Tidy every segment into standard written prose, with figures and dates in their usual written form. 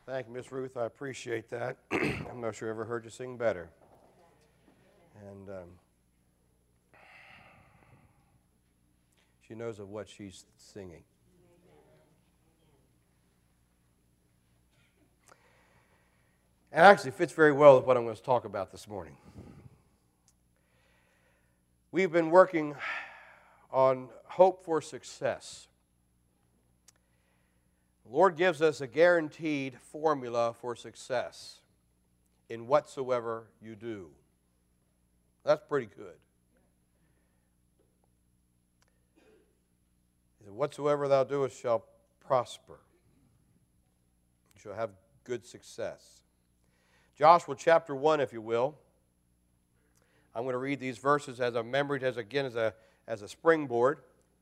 Thank you, Miss Ruth. I appreciate that. I'm not sure I ever heard you sing better. And she knows of what she's singing. And actually fits very well with what I'm going to talk about this morning. We've been working on hope for success. The Lord gives us a guaranteed formula for success in whatsoever you do. That's pretty good. He said, whatsoever thou doest shall prosper. You shall have good success. Joshua chapter 1, if you will. I'm going to read these verses as a memory, as a springboard.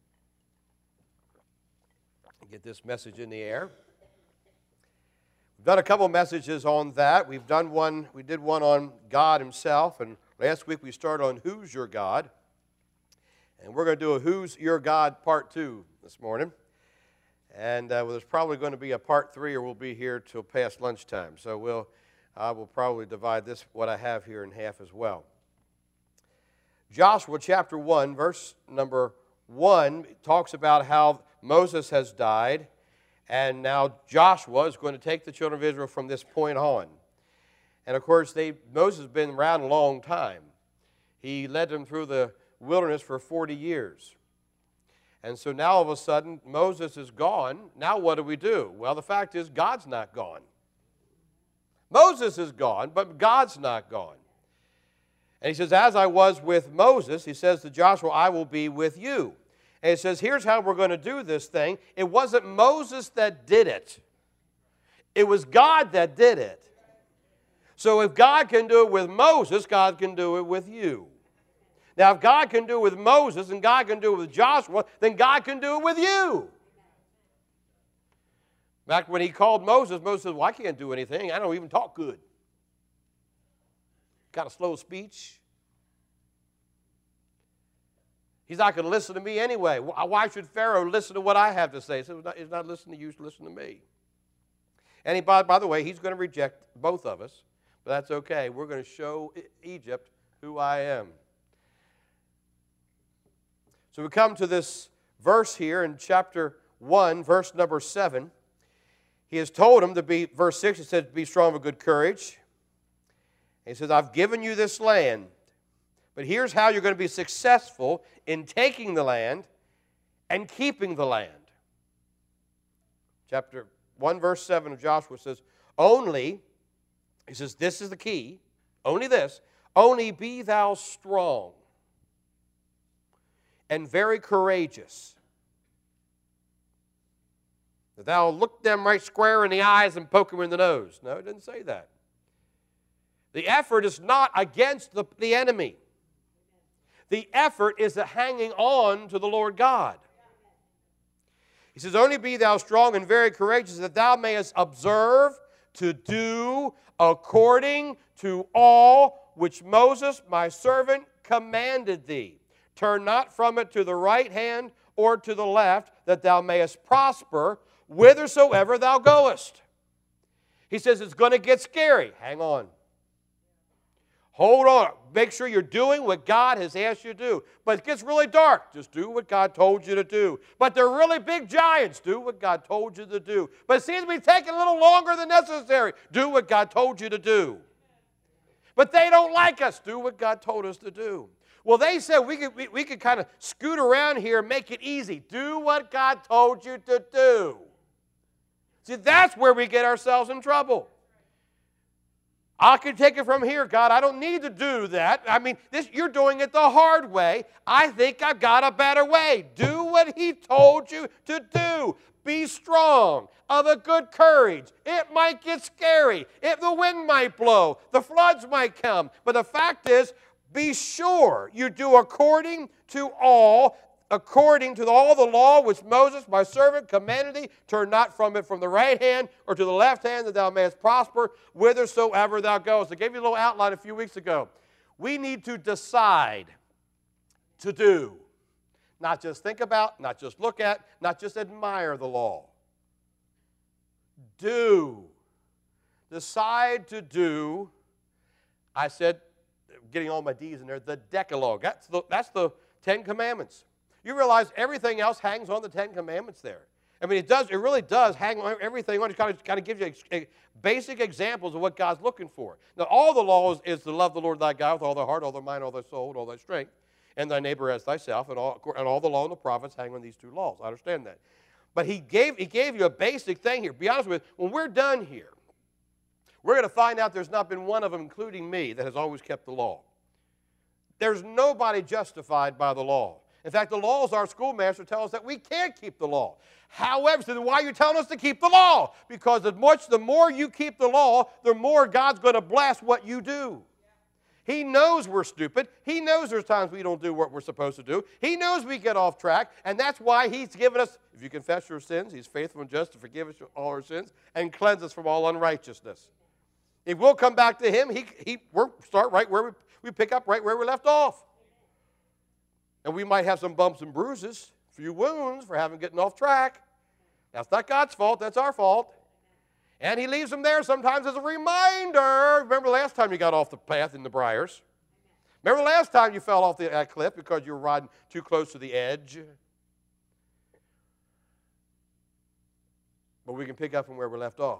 Get this message in the air. We've done a couple messages on that. We did one on God Himself, and last week we started on Who's Your God? And we're going to do a Who's Your God Part 2 this morning. And there's probably going to be a Part 3, or we'll be here till past lunchtime. So I will probably divide what I have here in half as well. Joshua chapter 1, verse number 1, talks about how Moses has died, and now Joshua is going to take the children of Israel from this point on. And of course, Moses has been around a long time. He led them through the wilderness for 40 years. And so now all of a sudden, Moses is gone. Now what do? Well, the fact is, God's not gone. Moses is gone, but God's not gone. And he says, as I was with Moses, he says to Joshua, I will be with you. And he says, here's how we're going to do this thing. It wasn't Moses that did it. It was God that did it. So if God can do it with Moses, God can do it with you. Now, if God can do it with Moses and God can do it with Joshua, then God can do it with you. Back when He called Moses, Moses said, well, I can't do anything. I don't even talk good. Got a slow speech. He's not going to listen to me anyway. Why should Pharaoh listen to what I have to say? He said, he's not listening to you, he's listening to me. And by the way, he's going to reject both of us, but that's okay. We're going to show Egypt who I am. So we come to this verse here in chapter 1, verse number 7. He has told him to be, verse 6, he said, be strong of good courage. He says, I've given you this land, but here's how you're going to be successful in taking the land and keeping the land. Chapter 1, verse 7 of Joshua says, only, he says, this is the key, only this, only be thou strong and very courageous, that thou look them right square in the eyes and poke them in the nose. No, it didn't say that. The effort is not against the enemy. The effort is the hanging on to the Lord God. He says, only be thou strong and very courageous, that thou mayest observe to do according to all which Moses my servant commanded thee. Turn not from it to the right hand or to the left, that thou mayest prosper whithersoever thou goest. He says it's going to get scary. Hang on. Hold on. Make sure you're doing what God has asked you to do. But it gets really dark. Just do what God told you to do. But they're really big giants. Do what God told you to do. But it seems to be taking a little longer than necessary. Do what God told you to do. But they don't like us. Do what God told us to do. Well, they said we could kind of scoot around here and make it easy. Do what God told you to do. See, that's where we get ourselves in trouble. I can take it from here, God. I don't need to do that. I mean, you're doing it the hard way. I think I've got a better way. Do what He told you to do. Be strong, of a good courage. It might get scary. The wind might blow. The floods might come. But the fact is, be sure you do according to all the law which Moses, my servant, commanded thee. Turn not from it from the right hand or to the left hand, that thou mayest prosper whithersoever thou goest. I gave you a little outline a few weeks ago. We need to decide to do. Not just think about, not just look at, not just admire the law. Do. decide to do, I said, getting all my D's in there, the Decalogue. That's the Ten Commandments. You realize everything else hangs on the Ten Commandments there. I mean, it really does hang on everything on. It kind of gives you basic examples of what God's looking for. Now, all the laws is to love the Lord thy God with all thy heart, all thy mind, all thy soul, and all thy strength, and thy neighbor as thyself, and all the law and the prophets hang on these two laws. I understand that. But he gave you a basic thing here. Be honest with you, when we're done here, we're going to find out there's not been one of them, including me, that has always kept the law. There's nobody justified by the law. In fact, the laws, our schoolmaster tells us that we can't keep the law. However, so why are you telling us to keep the law? Because the more you keep the law, the more God's going to bless what you do. He knows we're stupid. He knows there's times we don't do what we're supposed to do. He knows we get off track, and that's why he's given us, if you confess your sins, he's faithful and just to forgive us all our sins and cleanse us from all unrighteousness. If we'll come back to him, we'll start right where we pick up right where we left off. And we might have some bumps and bruises, a few wounds for having gotten off track. That's not God's fault. That's our fault. And he leaves them there sometimes as a reminder. Remember last time you got off the path in the briars? Remember last time you fell off that cliff because you were riding too close to the edge? But we can pick up from where we left off.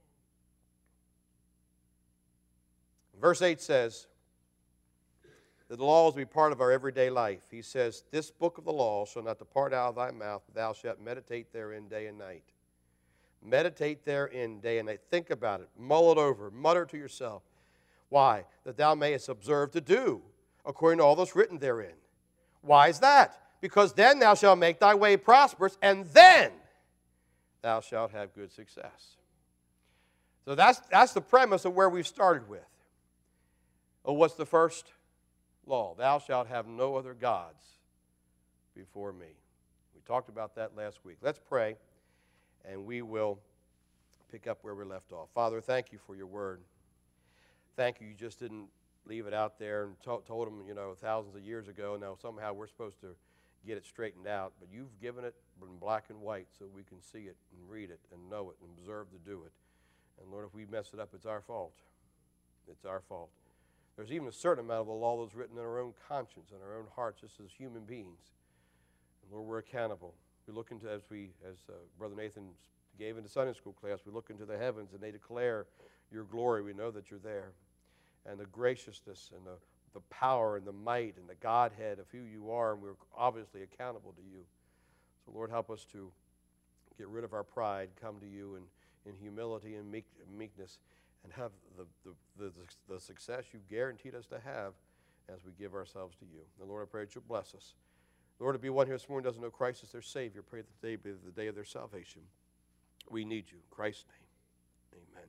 Verse 8 says that the laws will be part of our everyday life. He says, this book of the law shall not depart out of thy mouth, but thou shalt meditate therein day and night. Meditate therein day and night. Think about it. Mull it over. Mutter to yourself. Why? That thou mayest observe to do according to all that's written therein. Why is that? Because then thou shalt make thy way prosperous, and then thou shalt have good success. So that's the premise of where we've started with. Oh, what's the first law? Thou shalt have no other gods before me. We talked about that last week. Let's pray, and we will pick up where we left off. Father, thank you for your word. Thank you. You just didn't leave it out there and told them, thousands of years ago. Now somehow we're supposed to get it straightened out. But you've given it in black and white so we can see it and read it and know it and observe to do it. And Lord, if we mess it up, it's our fault. It's our fault. There's even a certain amount of the law that's written in our own conscience and our own hearts just as human beings. And Lord, we're accountable. We look into, as Brother Nathan gave into Sunday school class, we look into the heavens and they declare your glory. We know that you're there. And the graciousness and the power and the might and the Godhead of who you are, and we're obviously accountable to you. So Lord, help us to get rid of our pride, come to you in humility and meekness, and have the success you've guaranteed us to have as we give ourselves to you. And Lord, I pray that you'll bless us. Lord, to be one here this morning doesn't know Christ as their Savior, pray that today be the day of their salvation. We need you. In Christ's name, amen.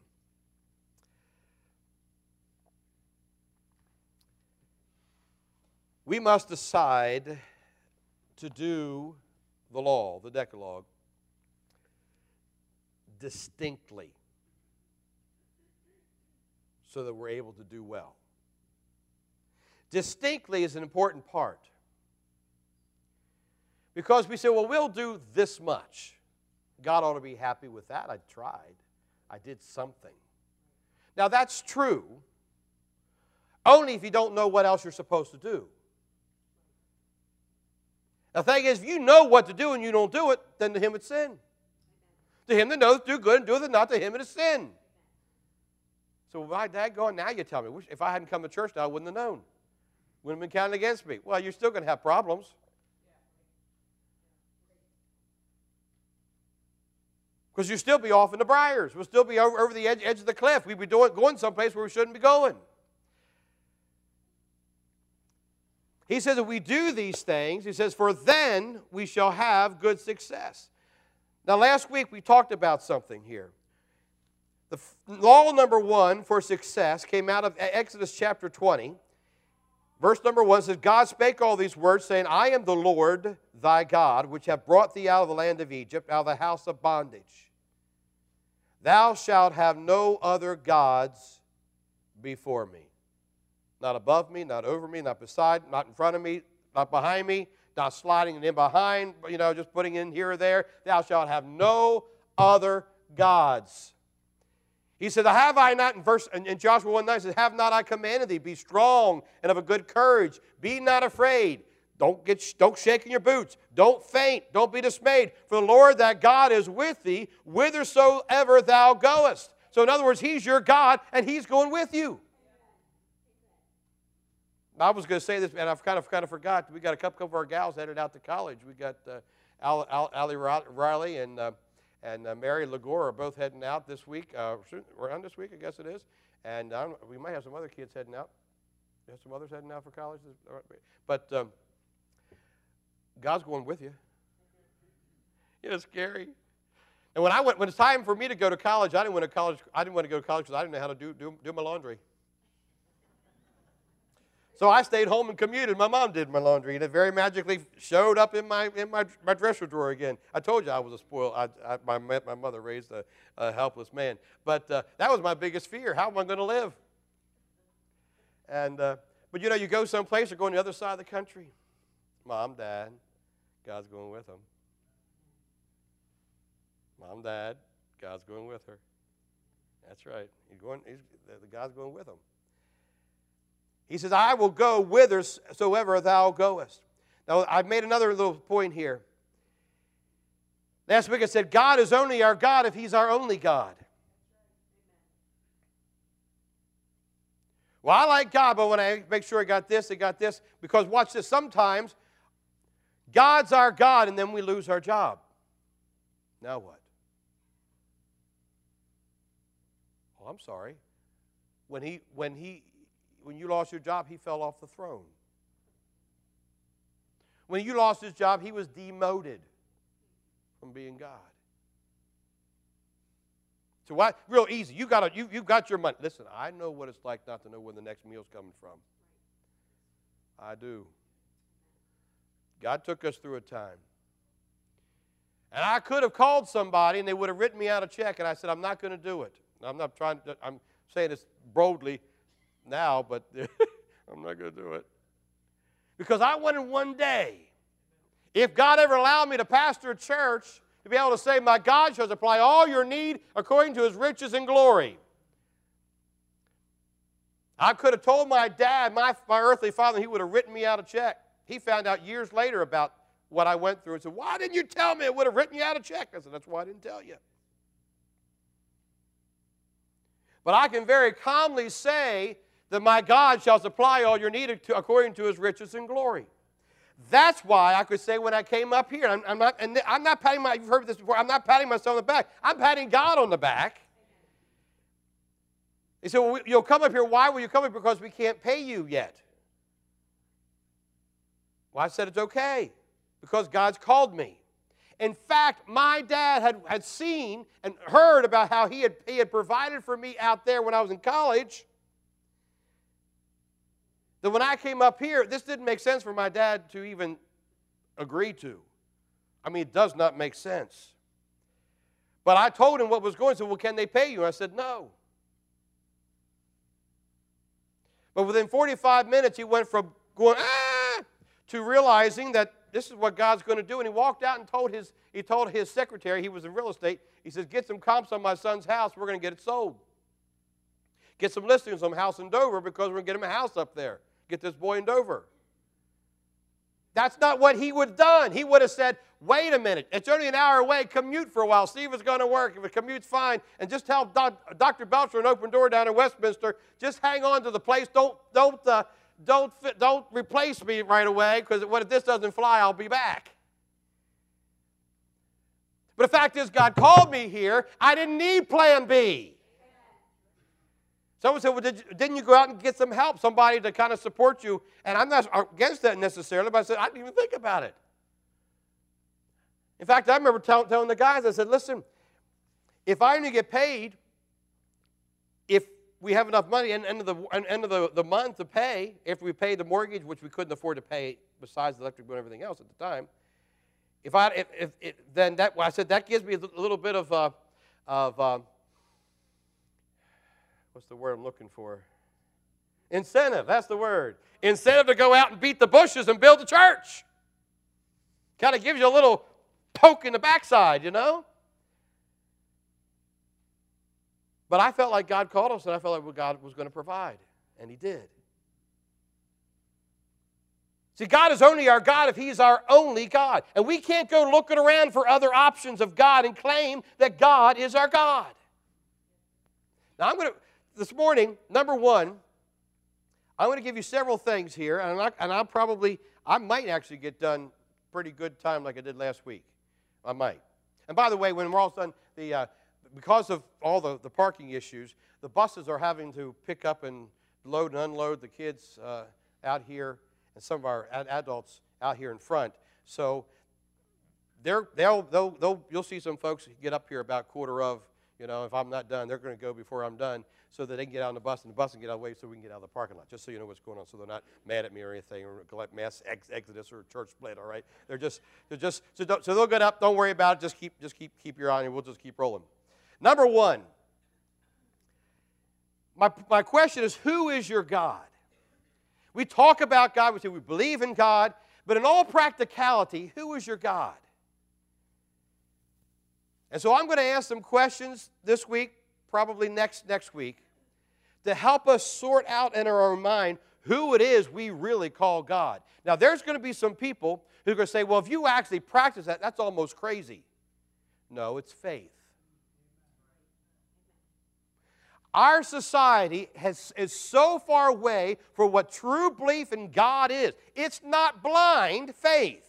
We must decide to do the law, the Decalogue, distinctly, so that we're able to do well. Distinctly is an important part. Because we say, well, we'll do this much. God ought to be happy with that. I tried. I did something. Now, that's true, only if you don't know what else you're supposed to do. The thing is, if you know what to do and you don't do it, then to him it's sin. To him that knows do good and doeth it not, to him it is sin. So my dad going, now you tell me. If I hadn't come to church now, I wouldn't have known. Wouldn't have been counted against me. Well, you're still going to have problems. Because you'll still be off in the briars. We'll still be over the edge of the cliff. We'd be going someplace where we shouldn't be going. He says, if we do these things, he says, for then we shall have good success. Now, last week we talked about something here. The law number 1 for success came out of Exodus chapter 20. Verse number 1 says, God spake all these words, saying, I am the Lord thy God, which have brought thee out of the land of Egypt, out of the house of bondage. Thou shalt have no other gods before me. Not above me, not over me, not beside, not in front of me, not behind me, not sliding in behind, just putting in here or there. Thou shalt have no other gods. He said, have I not, in Joshua 1:9, it says, have not I commanded thee, be strong and of a good courage, be not afraid. Don't shake in your boots. Don't faint. Don't be dismayed. For the Lord thy God is with thee, whithersoever thou goest. So in other words, He's your God, and He's going with you. I was going to say this, and I've kind of forgot. We got a couple of our gals headed out to college. We got Allie Riley and Mary Lagore are both heading out this week. Around this week, I guess it is. And we might have some other kids heading out. We have some others heading out for college. But God's going with you. It's scary. And when it's time for me to go to college, I didn't want to go to college because I didn't know how to do my laundry. So I stayed home and commuted. My mom did my laundry, and it very magically showed up in my dresser drawer again. I told you I was a spoiled. My mother raised a helpless man, but that was my biggest fear. How am I going to live? And but you go someplace or go on the other side of the country. Mom, Dad, God's going with them. Mom, Dad, God's going with her. That's right. God's going with them. He says, I will go whithersoever thou goest. Now, I've made another little point here. Last week I said, God is only our God if He's our only God. Well, I like God, but when I make sure I got this, because watch this, sometimes God's our God and then we lose our job. Now what? Oh, I'm sorry. When you lost your job, He fell off the throne. When you lost His job, He was demoted from being God. So why? Real easy. You got your money. Listen, I know what it's like not to know where the next meal's coming from. I do. God took us through a time. And I could have called somebody and they would have written me out a check, and I said, I'm not going to do it. I'm saying this boldly now, but I'm not going to do it. Because I wanted one day, if God ever allowed me to pastor a church, to be able to say, my God shall supply all your need according to His riches and glory. I could have told my dad, my earthly father, he would have written me out a check. He found out years later about what I went through and said, why didn't you tell me? It would have written you out a check. I said, that's why I didn't tell you. But I can very calmly say that my God shall supply all your need according to His riches and glory. That's why I could say when I came up here, I'm not patting you've heard this before, I'm not patting myself on the back. I'm patting God on the back. He said, well, you'll come up here. Why will you come up here? Because we can't pay you yet. Well, I said it's okay because God's called me. In fact, my dad had seen and heard about how he had provided for me out there when I was in college. That when I came up here, this didn't make sense for my dad to even agree to. I mean, it does not make sense. But I told him what was going on. He said, well, can they pay you? And I said, no. But within 45 minutes, he went from going, to realizing that this is what God's going to do. And he walked out and told his secretary, he was in real estate, he says, get some comps on my son's house. We're going to get it sold. Get some listings on a house in Dover because we're going to get him a house up there. Get this boy in Dover. That's not what he would have done. He would have said, wait a minute, it's only an hour away, commute for a while, see if it's going to work. If the commute's fine, and just tell Dr. Belcher an open door down in Westminster, just hang on to the place. Don't replace me right away, because if this doesn't fly, I'll be back. But the fact is, God called me here. I didn't need plan B. Someone said, well, didn't you go out and get some help, somebody to kind of support you? And I'm not against that necessarily, but I said, I didn't even think about it. In fact, I remember telling the guys, I said, listen, if I only get paid, if we have enough money at the end of the month to pay, if we pay the mortgage, which we couldn't afford to pay besides the electric bill and everything else at the time, I said that gives me a little bit of what's the word I'm looking for? Incentive, that's the word. Incentive to go out and beat the bushes and build a church. Kind of gives you a little poke in the backside, you know? But I felt like God called us, and I felt like God was going to provide, and He did. See, God is only our God if He's our only God. And we can't go looking around for other options of God and claim that God is our God. Now, this morning, number one, I'm going to give you several things here, and I might actually get done pretty good time like I did last week. I might. And by the way, when we're all done, because of all the parking issues, the buses are having to pick up and load and unload the kids out here, and some of our adults out here in front. So you'll see some folks get up here about quarter of, if I'm not done, they're going to go before I'm done so that they can get out on the bus, and the bus can get out of the way so we can get out of the parking lot, just so you know what's going on, so they're not mad at me or anything, or mass exodus or church split, all right? So they'll get up, don't worry about it, just keep your eye on it, we'll just keep rolling. Number one, my question is, who is your God? We talk about God, we say we believe in God, but in all practicality, who is your God? And so I'm going to ask some questions this week, probably next week, to help us sort out in our own mind who it is we really call God. Now, there's going to be some people who are going to say, well, if you actually practice that, that's almost crazy. No, it's faith. Our society is so far away from what true belief in God is. It's not blind faith,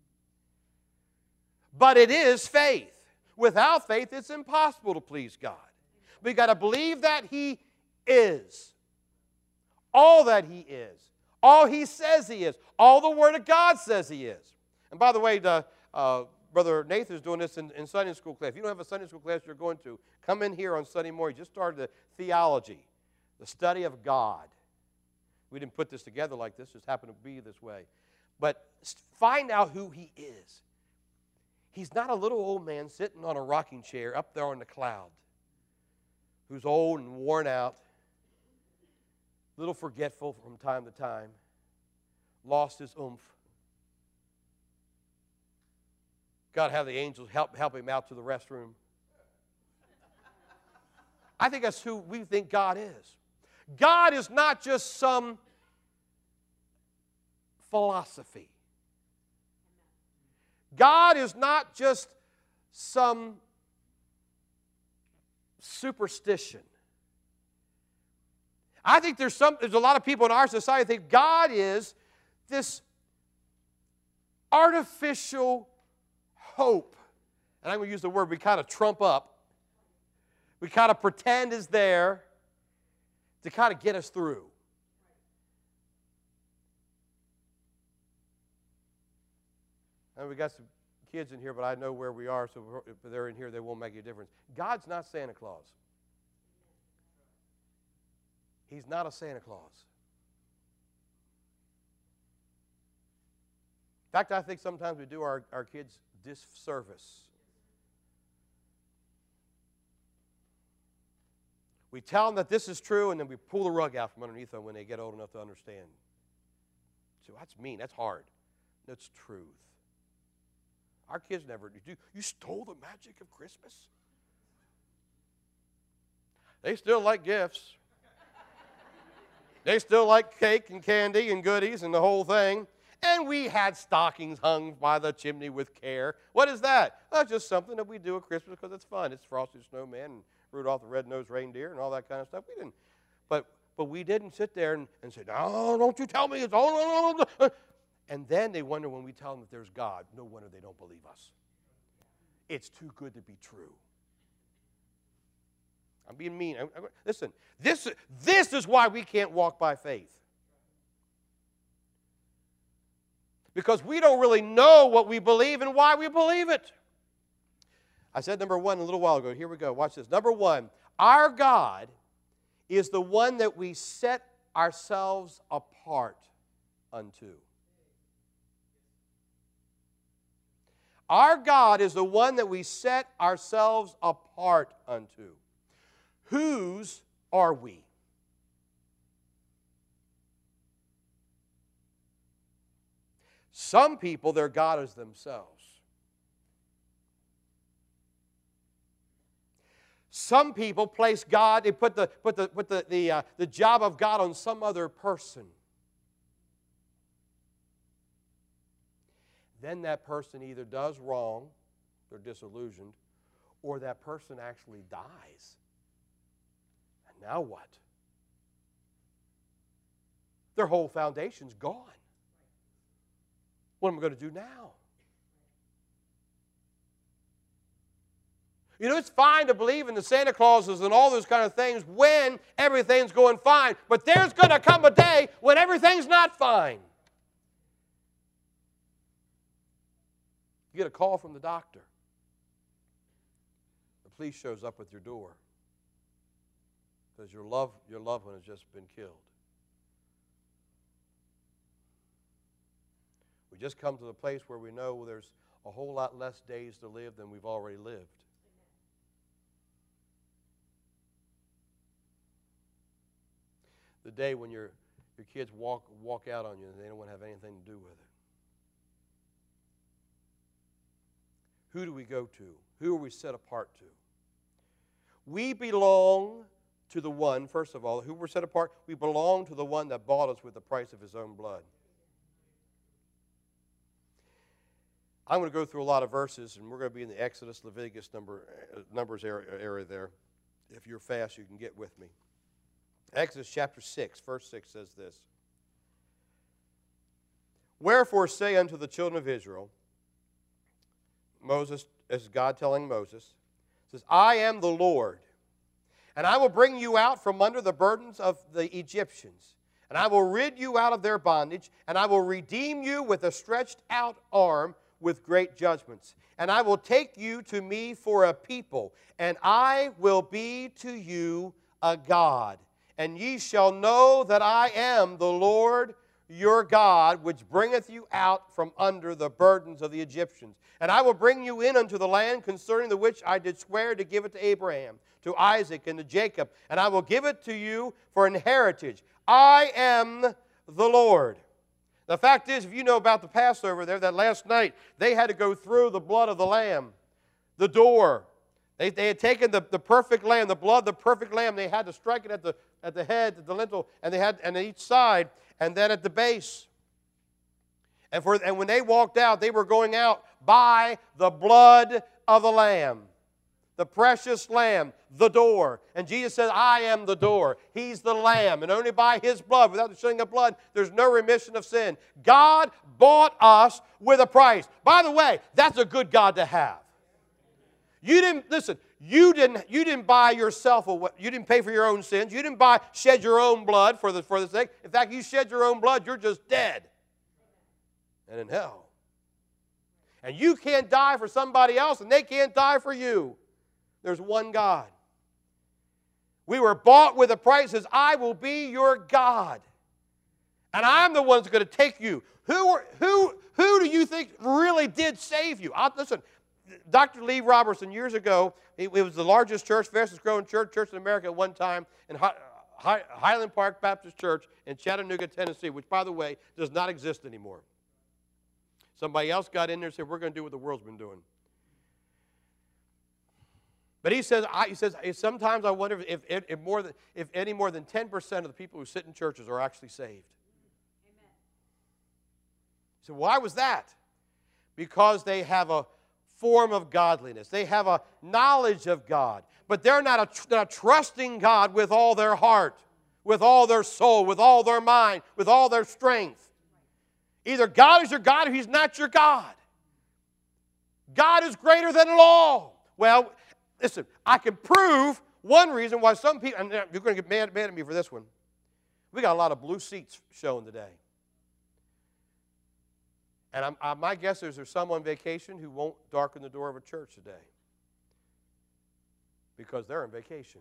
but it is faith. Without faith, it's impossible to please God. We've got to believe that He is. All that He is. All He says He is. All the Word of God says He is. And by the way, Brother Nathan's doing this in Sunday school class. If you don't have a Sunday school class you're going to, come in here on Sunday morning. He just started the theology, the study of God. We didn't put this together like this. It just happened to be this way. But find out who He is. He's not a little old man sitting on a rocking chair up there on the cloud who's old and worn out, a little forgetful from time to time, lost his oomph. God have the angels help him out to the restroom. I think that's who we think God is. God is not just some philosophy. God is not just some superstition. I think there's a lot of people in our society that think God is this artificial hope. And I'm going to use the word we kind of trump up. We kind of pretend is there to kind of get us through. And we got some kids in here, but I know where we are, so if they're in here, they won't make a difference. God's not Santa Claus. He's not a Santa Claus. In fact, I think sometimes we do our kids disservice. We tell them that this is true, and then we pull the rug out from underneath them when they get old enough to understand. So that's mean. That's hard. That's truth. Our kids never do. You stole the magic of Christmas? They still like gifts. They still like cake and candy and goodies and the whole thing. And we had stockings hung by the chimney with care. What is that? Well, it's just something that we do at Christmas because it's fun. It's Frosty the Snowman and Rudolph the Red-Nosed Reindeer and all that kind of stuff. We didn't, but we didn't sit there and say, no, don't you tell me it's all. And then they wonder when we tell them that there's God, no wonder they don't believe us. It's too good to be true. I'm being mean. Listen, this is why we can't walk by faith. Because we don't really know what we believe and why we believe it. I said number one a little while ago. Here we go. Watch this. Number one, our God is the one that we set ourselves apart unto. Our God is the one that we set ourselves apart unto. Whose are we? Some people, their God is themselves. Some people place God, they put the job of God on some other person. Then that person either does wrong, they're disillusioned, or that person actually dies. And now what? Their whole foundation's gone. What am I going to do now? You know, it's fine to believe in the Santa Clauses and all those kind of things when everything's going fine. But there's going to come a day when everything's not fine. You get a call from the doctor. The police shows up at your door because your loved one has just been killed. We just come to the place where we know there's a whole lot less days to live than we've already lived. The day when your kids walk out on you and they don't want to have anything to do with it. Who do we go to? Who are we set apart to? We belong to the one, first of all, who we're set apart. We belong to the one that bought us with the price of his own blood. I'm going to go through a lot of verses, and we're going to be in the Exodus, Leviticus, Numbers area there. If you're fast, you can get with me. Exodus chapter 6, verse 6 says this. Wherefore say unto the children of Israel, Moses, this is God telling Moses, says, I am the Lord, and I will bring you out from under the burdens of the Egyptians, and I will rid you out of their bondage, and I will redeem you with a stretched out arm with great judgments. And I will take you to me for a people, and I will be to you a God. And ye shall know that I am the Lord your God, which bringeth you out from under the burdens of the Egyptians. And I will bring you in unto the land concerning the which I did swear to give it to Abraham, to Isaac, and to Jacob. And I will give it to you for an heritage. I am the Lord. The fact is, if you know about the Passover there, that last night they had to go through the blood of the lamb, the door. They had taken the perfect lamb, the blood of the perfect lamb. They had to strike it at the head, at the lintel, and they had, and at each side, and then at the base. And when they walked out, they were going out by the blood of the lamb, the precious lamb, the door. And Jesus said, I am the door. He's the lamb. And only by his blood, without the shedding of blood, there's no remission of sin. God bought us with a price. By the way, that's a good God to have. You didn't buy yourself away. You didn't pay for your own sins. You didn't shed your own blood for the sake. In fact, you shed your own blood, you're just dead and in hell. And you can't die for somebody else, and they can't die for you. There's one God. We were bought with a price. It says, I will be your God. And I'm the one that's going to take you. Who do you think really did save you? Listen, Dr. Lee Robertson, years ago, it was the largest church, fastest growing church in America at one time, in Highland Park Baptist Church in Chattanooga, Tennessee, which, by the way, does not exist anymore. Somebody else got in there and said, we're going to do what the world's been doing. But he says, sometimes I wonder if any more than 10% of the people who sit in churches are actually saved. Amen. He said, why was that? Because they have a form of godliness. They have a knowledge of God. But they're not trusting God with all their heart, with all their soul, with all their mind, with all their strength. Either God is your God or He's not your God. God is greater than law. Well, listen, I can prove one reason why some people, and you're going to get mad at me for this one. We got a lot of blue seats showing today. And my guess is there's some on vacation who won't darken the door of a church today because they're on vacation.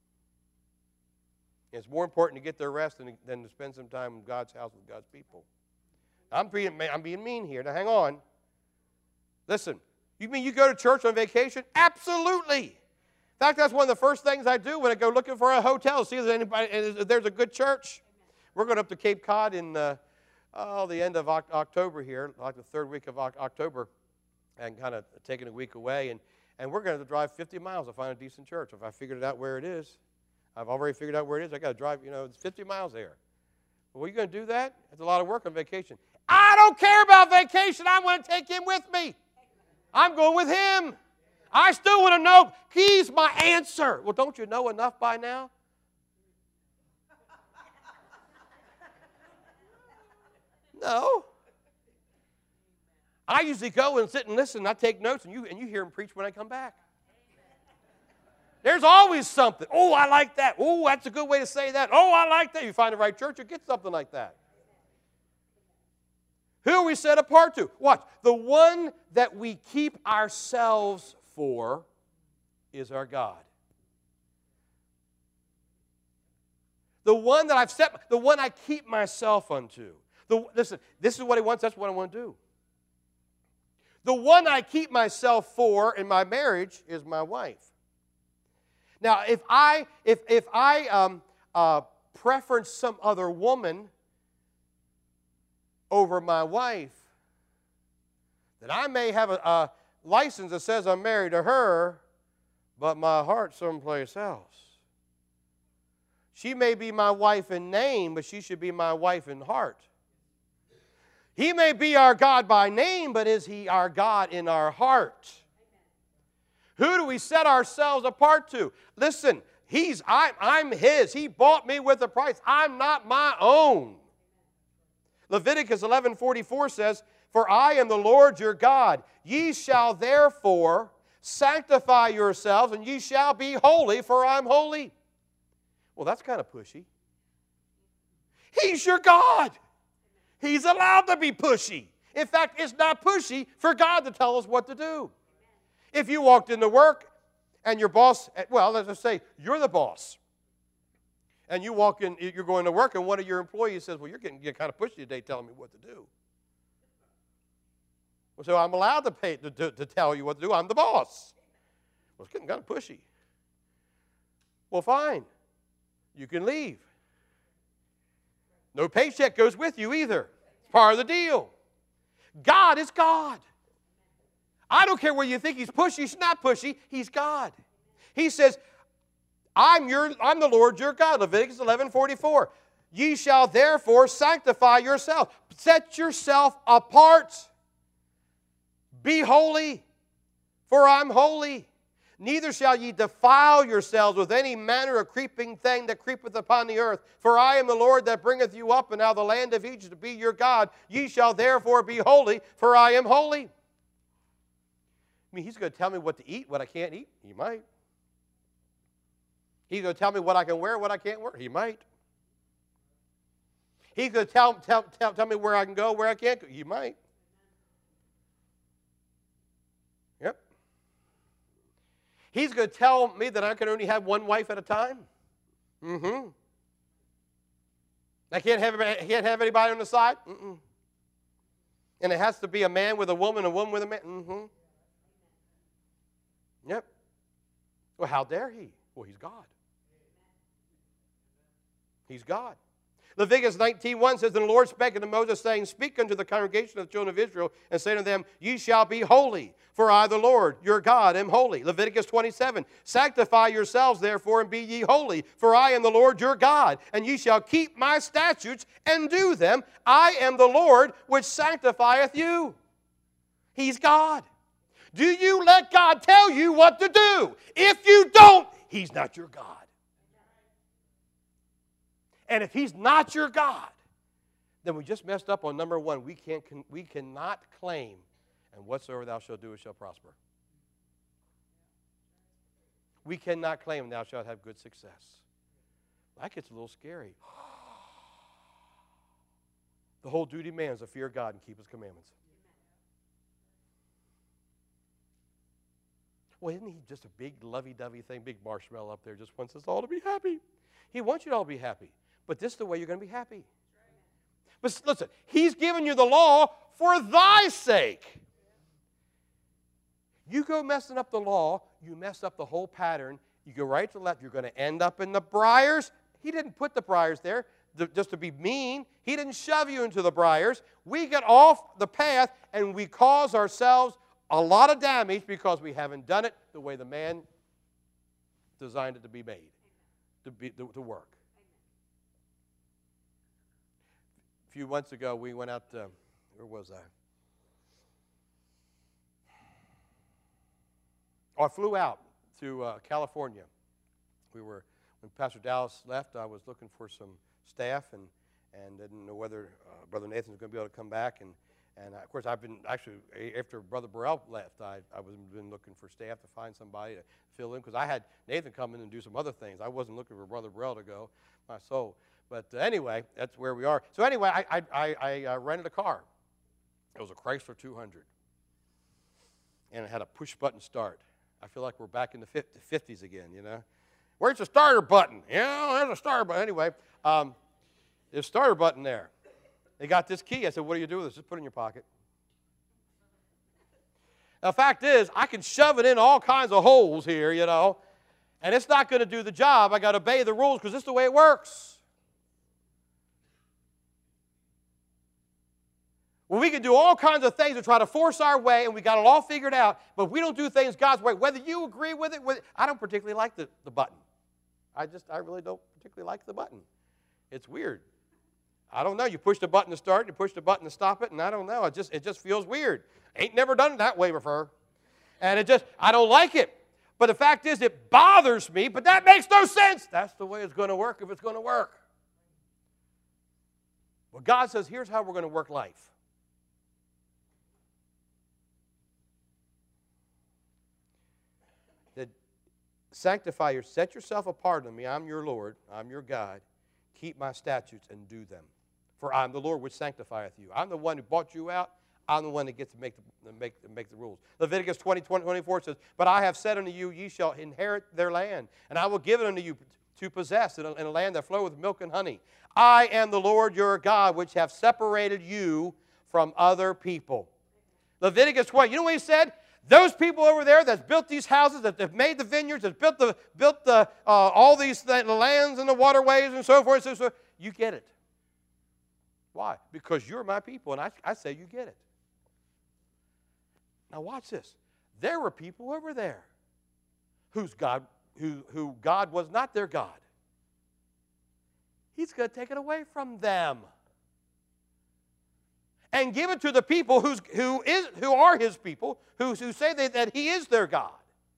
And it's more important to get their rest than to spend some time in God's house with God's people. I'm being mean here. Now, hang on. Listen, you mean you go to church on vacation? Absolutely. In fact, that's one of the first things I do when I go looking for a hotel, see if there's a good church. We're going up to Cape Cod in the end of October here, like the third week of October, and kind of taking a week away. And we're going to drive 50 miles to find a decent church. If I figured out where it is, I've already figured out where it is. I got to drive, it's 50 miles there. Well, are you going to do that? It's a lot of work on vacation. I don't care about vacation. I want to take him with me. I'm going with him. I still want to know. He's my answer. Well, don't you know enough by now? No. I usually go and sit and listen. I take notes, and you hear him preach when I come back. There's always something. Oh, I like that. Oh, that's a good way to say that. Oh, I like that. You find the right church, you get something like that. Who are we set apart to? Watch. The one that we keep ourselves for is our God. The one that I've set, the one I keep myself unto. Listen, this is what he wants. That's what I want to do. The one I keep myself for in my marriage is my wife. Now, if I preference some other woman over my wife, then I may have a license that says I'm married to her, but my heart's someplace else. She may be my wife in name, but she should be my wife in heart. He may be our God by name, but is He our God in our heart? Who do we set ourselves apart to? Listen, I'm His. He bought me with a price. I'm not my own. Leviticus 11:44 says, "For I am the Lord your God. Ye shall therefore sanctify yourselves, and ye shall be holy, for I'm holy." Well, that's kind of pushy. He's your God. He's allowed to be pushy. In fact, it's not pushy for God to tell us what to do. If you walked into work and your boss, well, let's just say you're the boss, and you walk in, you're going to work, and one of your employees says, well, you're getting kind of pushy today telling me what to do. Well, so I'm allowed to tell you what to do. I'm the boss. Well, it's getting kind of pushy. Well, fine. You can leave. No paycheck goes with you either. It's part of the deal. God is God. I don't care whether you think He's pushy. He's not pushy. He's God. He says, I'm the Lord your God. Leviticus 11:44. Ye shall therefore sanctify yourself. Set yourself apart. Be holy, for I'm holy. Neither shall ye defile yourselves with any manner of creeping thing that creepeth upon the earth. For I am the Lord that bringeth you up and out of the land of Egypt to be your God. Ye shall therefore be holy, for I am holy. I mean, He's going to tell me what to eat, what I can't eat? He might. He's going to tell me what I can wear, what I can't wear? He might. He's going to tell me where I can go, where I can't go? He might. Yep. He's going to tell me that I can only have one wife at a time? Mm-hmm. I can't have anybody on the side? Mm-mm. And it has to be a man with a woman with a man? Mm-hmm. Yep. Well, how dare he? Well, he's God. He's God. Leviticus 19:1 says, "And the Lord spake unto Moses, saying, Speak unto the congregation of the children of Israel, and say unto them, Ye shall be holy, for I, the Lord, your God, am holy." Leviticus 27, "Sanctify yourselves, therefore, and be ye holy, for I am the Lord your God, and ye shall keep my statutes and do them. I am the Lord which sanctifieth you." He's God. Do you let God tell you what to do? If you don't, He's not your God. And if He's not your God, then we just messed up on number one. We cannot claim, and whatsoever thou shalt do, it shall prosper. We cannot claim thou shalt have good success. That gets a little scary. The whole duty of man is to fear God and keep His commandments. Well, isn't He just a big lovey-dovey thing, big marshmallow up there, just wants us all to be happy? He wants you to all be happy. But this is the way you're going to be happy. But listen, He's given you the law for thy sake. You go messing up the law, you mess up the whole pattern, you go right to left, you're going to end up in the briars. He didn't put the briars there just to be mean. He didn't shove you into the briars. We get off the path and we cause ourselves a lot of damage because we haven't done it the way the man designed it to be made, to work. A few months ago, we went out to, where was I? Oh, I flew out to California. When Pastor Dallas left, I was looking for some staff and didn't know whether Brother Nathan was going to be able to come back. And of course, I've been, actually, after Brother Burrell left, I've been looking for staff to find somebody to fill in, because I had Nathan come in and do some other things. I wasn't looking for Brother Burrell to go, my soul. But anyway, that's where we are. So anyway, I rented a car. It was a Chrysler 200. And it had a push-button start. I feel like we're back in the 50s again, you know. Where's the starter button? You know, there's a starter button. Anyway, there's a starter button there. They got this key. I said, what do you do with this? Just put it in your pocket. Now, the fact is, I can shove it in all kinds of holes here, you know, and it's not going to do the job. I got to obey the rules because this is the way it works. Well, we can do all kinds of things to try to force our way, and we got it all figured out, but if we don't do things God's way, whether you agree with it, I don't particularly like the button. I really don't particularly like the button. It's weird. I don't know. You push the button to start, you push the button to stop it, and I don't know. It just feels weird. Ain't never done it that way before. And I don't like it. But the fact is, it bothers me, but that makes no sense. That's the way it's going to work if it's going to work. Well, God says, here's how we're going to work life. Sanctify yourself, set yourself apart unto me. I'm your Lord, I'm your God. Keep my statutes and do them. For I'm the Lord which sanctifieth you. I'm the one who bought you out. I'm the one that gets to make the rules. Leviticus 20:24 says, but I have said unto you, ye shall inherit their land, and I will give it unto you to possess in a land that floweth with milk and honey. I am the Lord your God, which have separated you from other people. Leviticus 20, you know what he said? Those people over there that's built these houses, that have made the vineyards, that built all these the lands and the waterways and so forth, you get it. Why? Because you're my people, and I say you get it. Now watch this. There were people over there who God was not their God. He's going to take it away from them and give it to the people who are his people, who say that he is their God.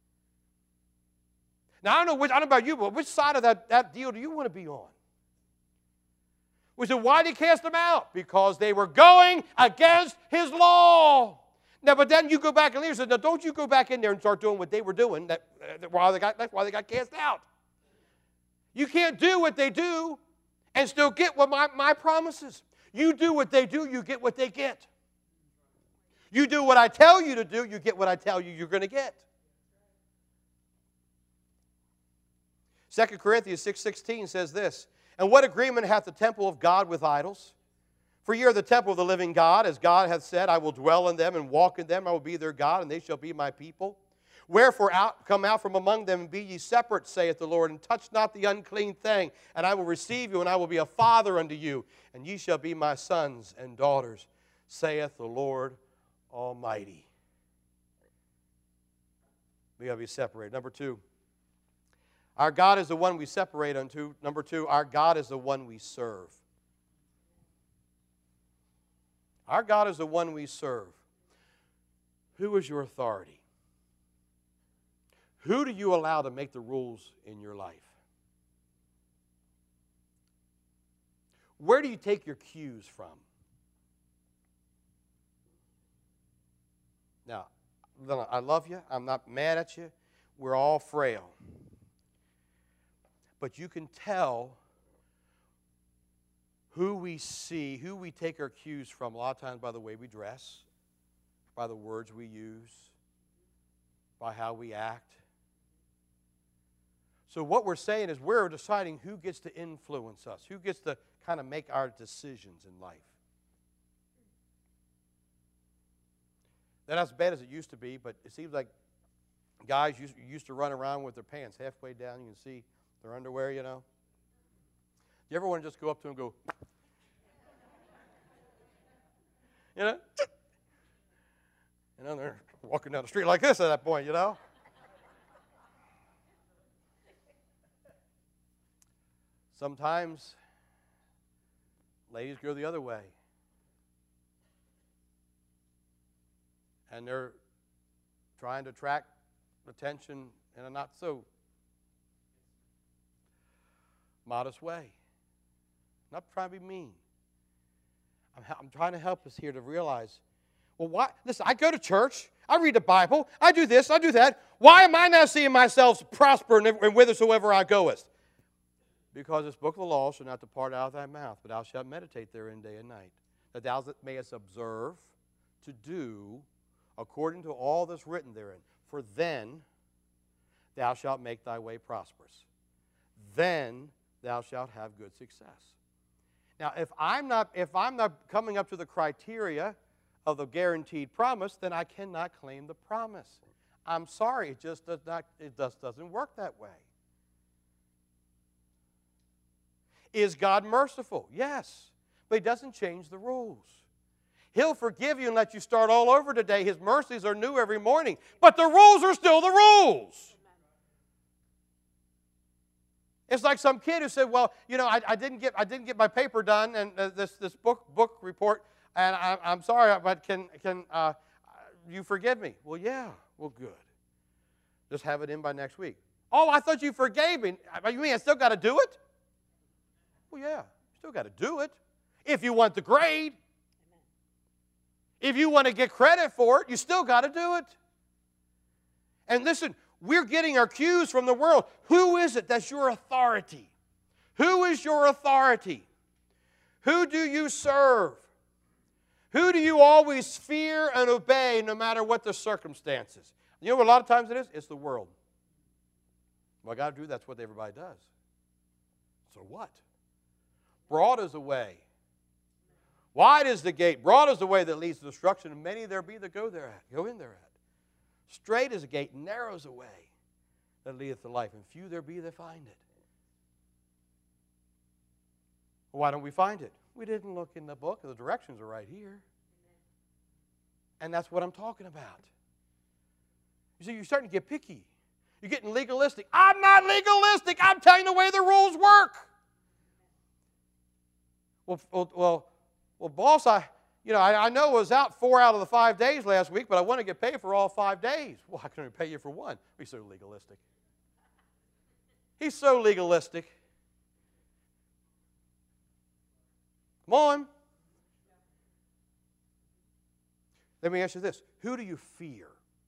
Now, I don't know about you, but which side of that deal do you want to be on? We said, why did he cast them out? Because they were going against his law. Now, but then you go back and said, now don't you go back in there and start doing what they were doing. That's why they got cast out. You can't do what they do and still get what my promises. You do what they do, you get what they get. You do what I tell you to do, you get what I tell you you're going to get. 2 Corinthians 6:16 says this, and what agreement hath the temple of God with idols? For ye are the temple of the living God, as God hath said, I will dwell in them and walk in them, I will be their God, and they shall be my people. Wherefore come out from among them, and be ye separate, saith the Lord, and touch not the unclean thing, and I will receive you, and I will be a father unto you, and ye shall be my sons and daughters, saith the Lord Almighty. We got to be separated. Number 2, our God is the one we separate unto. Number 2, our God is the one we serve. Our God is the one we serve. Who is your authority? Who do you allow to make the rules in your life? Where do you take your cues from? Now, I love you. I'm not mad at you. We're all frail. But you can tell who we see, who we take our cues from, a lot of times by the way we dress, by the words we use, by how we act. So what we're saying is we're deciding who gets to influence us, who gets to kind of make our decisions in life. Not as bad as it used to be, but it seems like guys used to run around with their pants halfway down. You can see their underwear, you know. You ever want to just go up to them and go, you know? And then they're walking down the street like this at that point, you know. Sometimes ladies go the other way. And they're trying to attract attention in a not so modest way. Not trying to be mean. I'm trying to help us here to realize, well, why? Listen, I go to church. I read the Bible. I do this. I do that. Why am I not seeing myself prosper and whithersoever I goeth? Because this book of the law shall not depart out of thy mouth, but thou shalt meditate therein day and night, that thou mayest observe to do according to all that's written therein. For then thou shalt make thy way prosperous. Then thou shalt have good success. Now, if I'm not coming up to the criteria of the guaranteed promise, then I cannot claim the promise. I'm sorry, it just doesn't work that way. Is God merciful? Yes, but He doesn't change the rules. He'll forgive you and let you start all over today. His mercies are new every morning, but the rules are still the rules. It's like some kid who said, "Well, you know, I didn't get my paper done and this book report, and I'm sorry, but can you forgive me?" Well, yeah. Well, good. Just have it in by next week. Oh, I thought you forgave me. You mean I still got to do it? Well, yeah, you still got to do it if you want the grade. If you want to get credit for it, you still got to do it. And listen, we're getting our cues from the world. Who is it that's your authority? Who is your authority? Who do you serve? Who do you always fear and obey no matter what the circumstances? You know what a lot of times it is? It's the world. Well, I got to do that's what everybody does. So what? Broad is the way. Wide is the gate. Broad is the way that leads to destruction, and many there be that go in thereat. Straight is the gate, narrow is the way that leadeth to life, and few there be that find it. Well, why don't we find it? We didn't look in the book. The directions are right here. And that's what I'm talking about. You see, you're starting to get picky. You're getting legalistic. I'm not legalistic. I'm telling you the way the rules work. Well, boss, I know I was out 4 out of the 5 days last week, but I want to get paid for all 5 days. Well, I can only pay you for one. He's so legalistic. He's so legalistic. Come on. Let me ask you this. Who do you fear?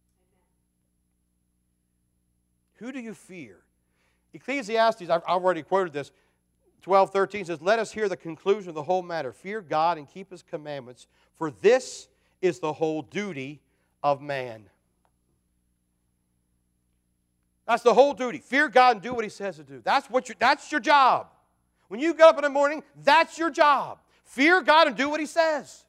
Who do you fear? Ecclesiastes, I've already quoted this, 12:13 says, "Let us hear the conclusion of the whole matter. Fear God and keep His commandments, for this is the whole duty of man." That's the whole duty. Fear God and do what He says to do. That's your job. When you get up in the morning, that's your job. Fear God and do what He says.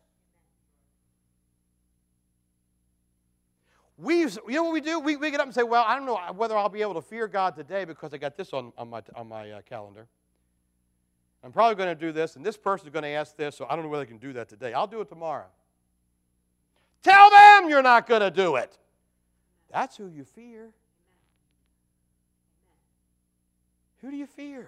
You know what we do? We get up and say, "Well, I don't know whether I'll be able to fear God today because I got this on my calendar. I'm probably going to do this, and this person's going to ask this, so I don't know whether I can do that today. I'll do it tomorrow." Tell them you're not going to do it. That's who you fear. Who do you fear?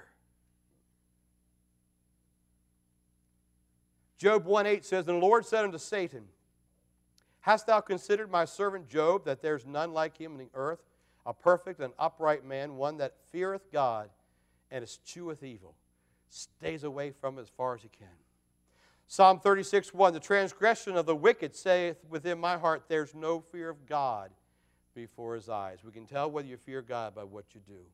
Job 1:8 says, "And the Lord said unto Satan, Hast thou considered my servant Job, that there's none like him in the earth, a perfect and upright man, one that feareth God and escheweth evil?" Stays away from it as far as he can. Psalm 36:1, "The transgression of the wicked saith within my heart, there's no fear of God before His eyes." We can tell whether you fear God by what you do.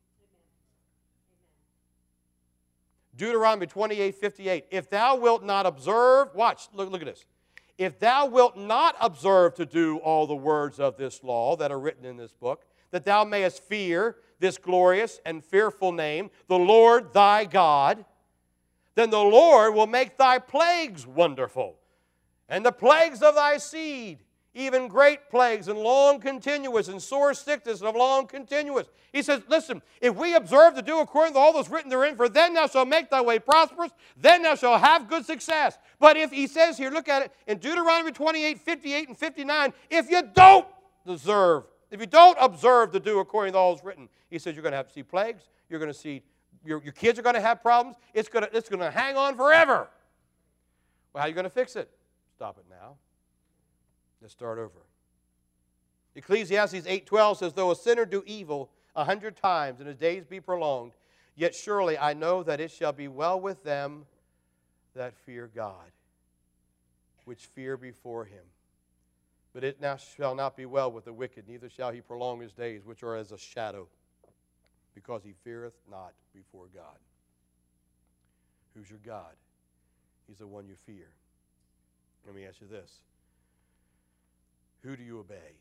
Deuteronomy 28:58, "If thou wilt not observe," watch, look at this. "If thou wilt not observe to do all the words of this law that are written in this book, that thou mayest fear this glorious and fearful name, the Lord thy God, then the Lord will make thy plagues wonderful, and the plagues of thy seed, even great plagues and long continuous, and sore sickness of long continuous." He says, listen, if we observe to do according to all that's written therein, for then thou shalt make thy way prosperous, then thou shalt have good success. But if he says here, look at it, in Deuteronomy 28:58 and 59, if you don't observe to do according to all that's written, he says you're going to have to see plagues. You're going to see, your kids are going to have problems. It's going to hang on forever. Well, how are you going to fix it? Stop it now. Let's start over. Ecclesiastes 8:12 says, though a sinner do evil 100 times and his days be prolonged, yet surely I know that it shall be well with them that fear God, which fear before him. But it now shall not be well with the wicked, neither shall he prolong his days, which are as a shadow, because he feareth not before God. Who's your God? He's the one you fear. Let me ask you this. Who do you obey?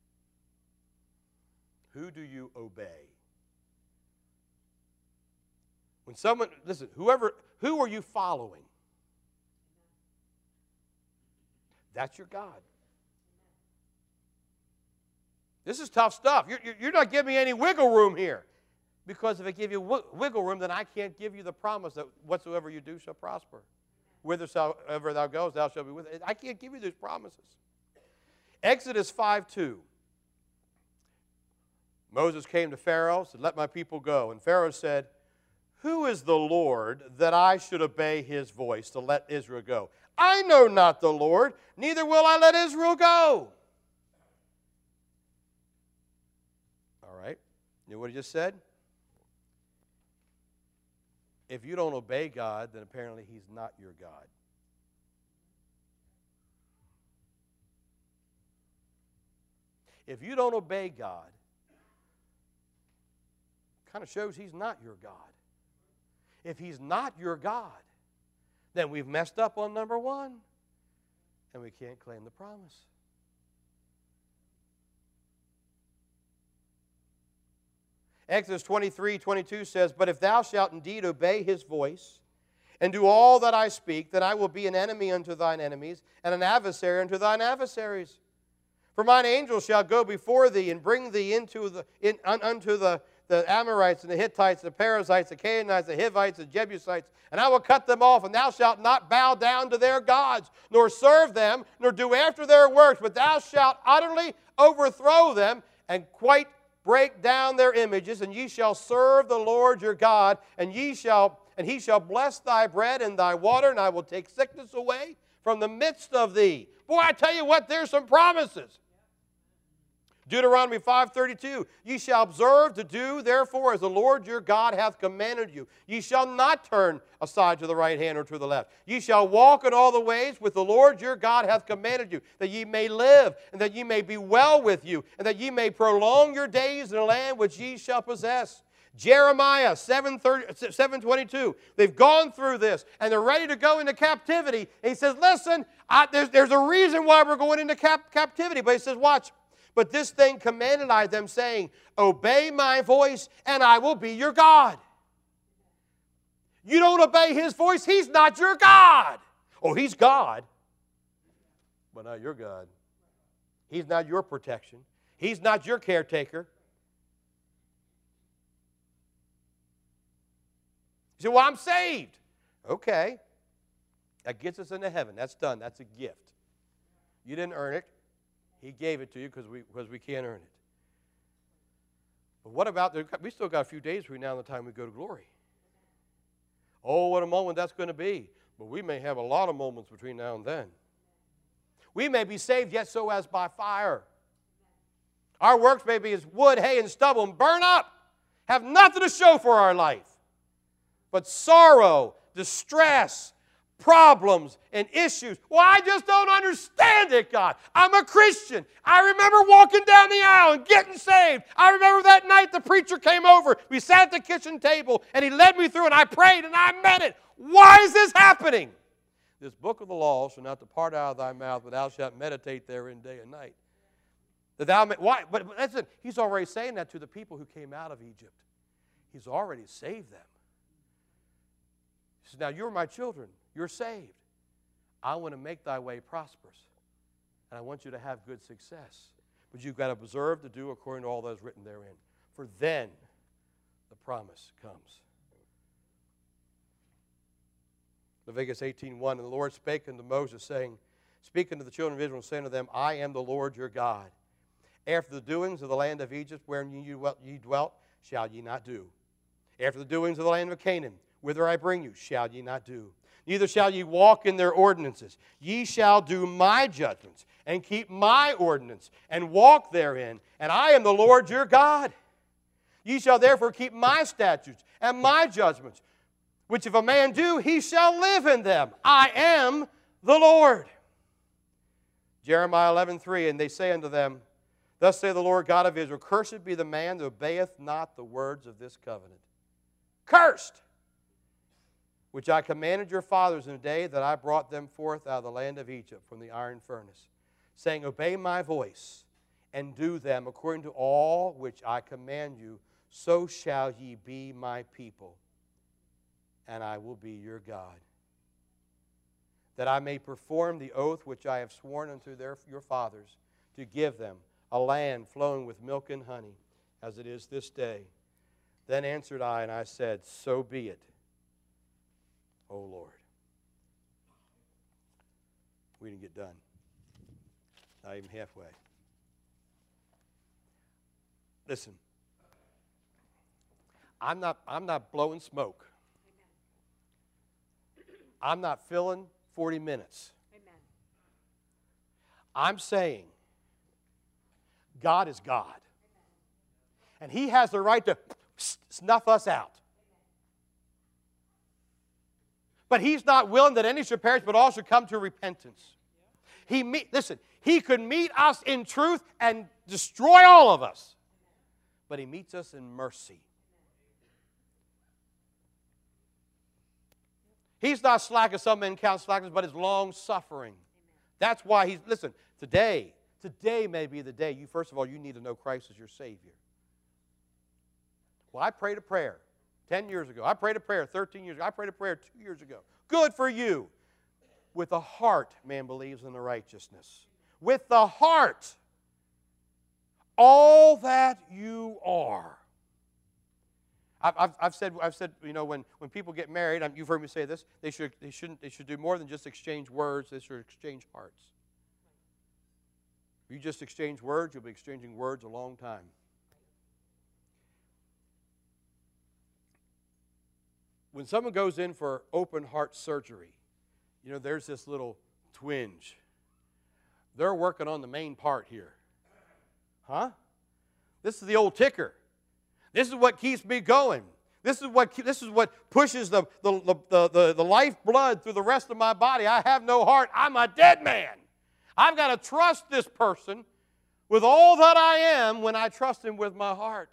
Who do you obey? When someone, listen, who are you following? That's your God. This is tough stuff. You're not giving me any wiggle room here. Because if I give you wiggle room, then I can't give you the promise that whatsoever you do shall prosper. Whithersoever thou goest, thou shalt be with it. I can't give you those promises. Exodus 5:2. Moses came to Pharaoh, said, let my people go. And Pharaoh said, who is the Lord that I should obey his voice to let Israel go? I know not the Lord, neither will I let Israel go. All right. You know what he just said? If you don't obey God, then apparently he's not your God. If you don't obey God, kind of shows he's not your God. If he's not your God, then we've messed up on number one, and we can't claim the promise. Exodus 23:22 says, but if thou shalt indeed obey his voice, and do all that I speak, then I will be an enemy unto thine enemies, and an adversary unto thine adversaries. For mine angel shall go before thee, and bring thee unto the Amorites, and the Hittites, the Perizzites, the Canaanites, the Hivites, the Jebusites, and I will cut them off, and thou shalt not bow down to their gods, nor serve them, nor do after their works, but thou shalt utterly overthrow them, and quite break down their images, and ye shall serve the Lord your God, and he shall bless thy bread and thy water, and I will take sickness away from the midst of thee. Boy, I tell you what, there's some promises. Deuteronomy 5:32, ye shall observe to do, therefore, as the Lord your God hath commanded you. Ye shall not turn aside to the right hand or to the left. Ye shall walk in all the ways which the Lord your God hath commanded you, that ye may live, and that ye may be well with you, and that ye may prolong your days in the land which ye shall possess. Jeremiah 7:22. They've gone through this, and they're ready to go into captivity. And he says, listen, there's a reason why we're going into captivity. But he says, watch. But this thing commanded I them, saying, obey my voice, and I will be your God. You don't obey his voice, he's not your God. Oh, he's God, but not your God. He's not your protection. He's not your caretaker. You say, well, I'm saved. Okay. That gets us into heaven. That's done. That's a gift. You didn't earn it. He gave it to you because we can't earn it. But what about, we still got a few days between now and the time we go to glory. Oh, what a moment that's going to be. But we may have a lot of moments between now and then. We may be saved yet so as by fire. Our works may be as wood, hay, and stubble and burn up. Have nothing to show for our life. But sorrow, distress, problems, and issues. Well, I just don't understand it, God. I'm a Christian. I remember walking down the aisle and getting saved. I remember that night the preacher came over. We sat at the kitchen table, and he led me through, and I prayed, and I meant it. Why is this happening? This book of the law shall not depart out of thy mouth, but thou shalt meditate therein day and night. Why? But listen, he's already saying that to the people who came out of Egypt. He's already saved them. He says, now you're my children. You're saved. I want to make thy way prosperous. And I want you to have good success. But you've got to observe to do according to all that is written therein. For then the promise comes. Leviticus 18:1, and the Lord spake unto Moses, saying, speak unto the children of Israel, saying to them, I am the Lord your God. After the doings of the land of Egypt, wherein ye dwelt, shall ye not do. After the doings of the land of Canaan, whither I bring you, shall ye not do. Neither shall ye walk in their ordinances. Ye shall do my judgments, and keep my ordinance, and walk therein. And I am the Lord your God. Ye shall therefore keep my statutes and my judgments, which if a man do, he shall live in them. I am the Lord. Jeremiah 11:3, and they say unto them, Thus saith the Lord God of Israel, Cursed be the man that obeyeth not the words of this covenant. Cursed! Which I commanded your fathers in the day that I brought them forth out of the land of Egypt from the iron furnace, saying, Obey my voice, and do them according to all which I command you, so shall ye be my people, and I will be your God. That I may perform the oath which I have sworn unto your fathers, to give them a land flowing with milk and honey, as it is this day. Then answered I, and I said, So be it, O Lord. We didn't get done. Not even halfway. Listen, I'm not blowing smoke. I'm not filling 40 minutes. Amen. I'm saying God is God. Amen. And He has the right to snuff us out. But He's not willing that any should perish, but all should come to repentance. Listen, He could meet us in truth and destroy all of us. But He meets us in mercy. He's not slack as some men count slackness, but is long-suffering. That's why He's, listen, today may be the day first of all, you need to know Christ as your Savior. Well, I prayed a prayer 10 years ago. I prayed a prayer 13 years ago. I prayed a prayer 2 years ago. Good for you. With the heart, man believes in the righteousness. With the heart, all that you are. I've said, you know, when people get married, you've heard me say this, they should do more than just exchange words. They should exchange hearts. If you just exchange words, you'll be exchanging words a long time. When someone goes in for open heart surgery, you know, there's this little twinge. They're working on the main part here. Huh? This is the old ticker. This is what keeps me going. This is what pushes the lifeblood through the rest of my body. I have no heart. I'm a dead man. I've got to trust this person with all that I am when I trust Him with my heart.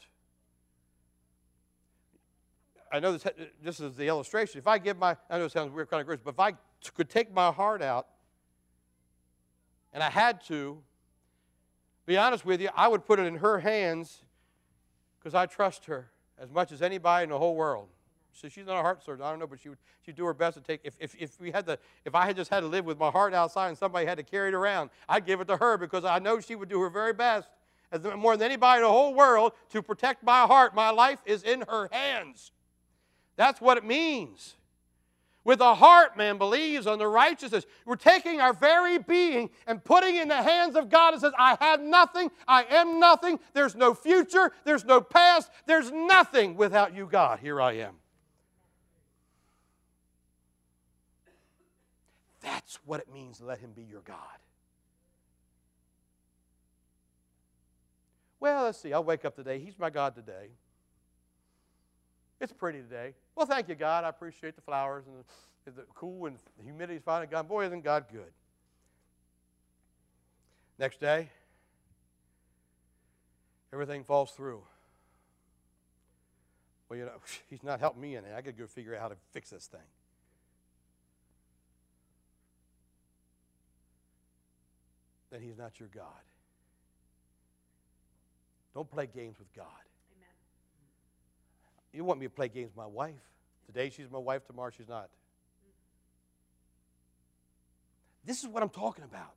I know this is the illustration. If I give I know it sounds weird, kind of gross, but if I could take my heart out, and I had to, be honest with you, I would put it in her hands because I trust her as much as anybody in the whole world. So she's not a heart surgeon, I don't know, but she'd do her best to take. If I had just had to live with my heart outside and somebody had to carry it around, I'd give it to her because I know she would do her very best, more than anybody in the whole world, to protect my heart. My life is in her hands. That's what it means. With the heart, man believes on the righteousness. We're taking our very being and putting it in the hands of God and says, I have nothing, I am nothing, there's no future, there's no past, there's nothing without you, God. Here I am. That's what it means to let Him be your God. Well, let's see, I'll wake up today. He's my God today. It's pretty today. Well, thank you, God. I appreciate the flowers and the cool and the humidity's fine. God, boy, isn't God good. Next day, everything falls through. Well, you know, He's not helping me in it. I got to go figure out how to fix this thing. Then He's not your God. Don't play games with God. You want me to play games with my wife. Today she's my wife, tomorrow she's not. This is what I'm talking about.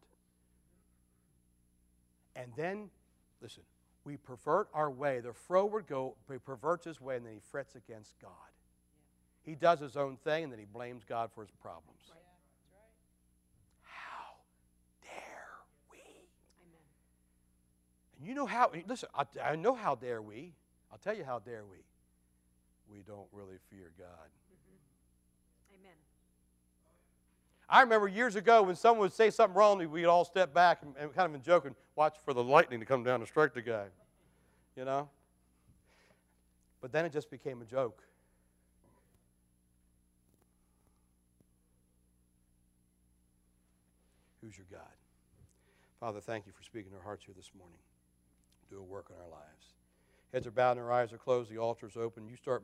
And then, listen, we pervert our way. The froward he perverts his way, and then he frets against God. He does his own thing, and then he blames God for his problems. Right. How dare we? Amen. And You know how, listen, I know how dare we. I'll tell you how dare we. We don't really fear God. Amen. I remember years ago when someone would say something wrong, we'd all step back and kind of been joking, watch for the lightning to come down and strike the guy. You know? But then it just became a joke. Who's your God? Father, thank you for speaking to our hearts here this morning. Do a work in our lives. Heads are bowed and our eyes are closed. The altar is open. You start